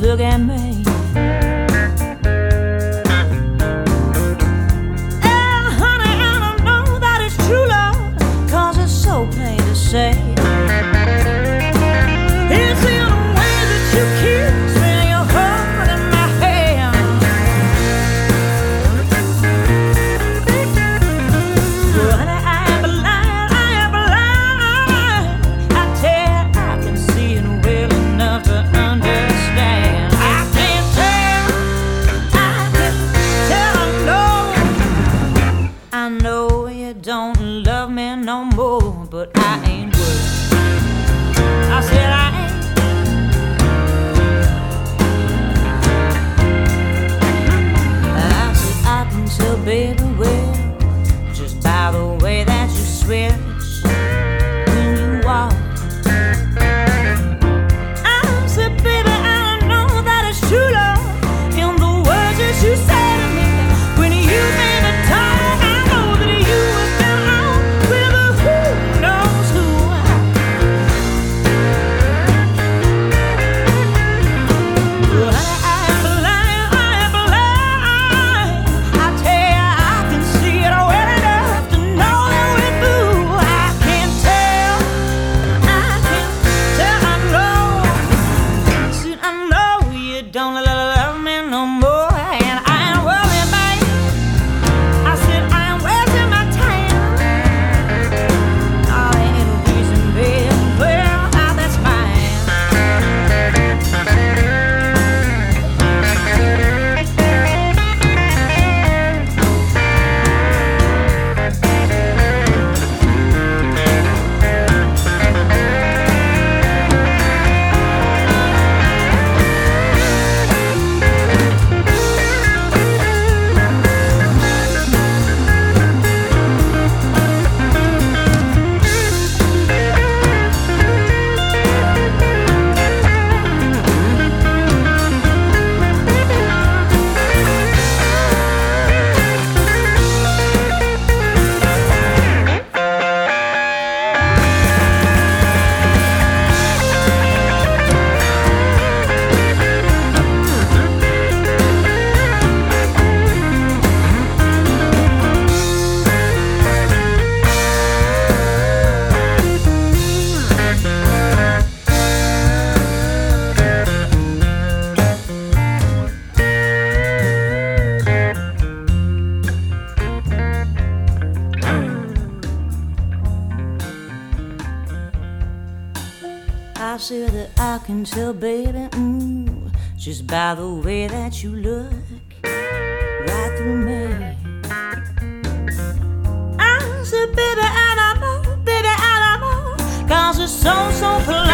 look at me. And honey, I don't know that it's true love, 'cause it's so plain to say. It's in the way that you kiss me, your heart in my hand. Well, honey, I am blind, I am blind. I tell you, I can see it well enough to understand. I can tell, I know you don't love me no more, but I ain't worried. I said I ain't. I said I can tell, baby, well, just by the way that you switch when you walk. I said, baby, I know that it's true love in the words that you say to me when you made me talk. I know that you have been out with who knows who. Well, I am blind, I am blind. I tell you, I can see it well enough to know that we're through. I can tell, I know. Said I know you don't love me no more, and I ain't worried, babe. I said I ain't wasting my time. Oh, ain't no reason, babe. Well, that's fine. I said that I can tell, baby, just by the way that you look right through me. I said, baby, I don't know, 'cause it's so plain.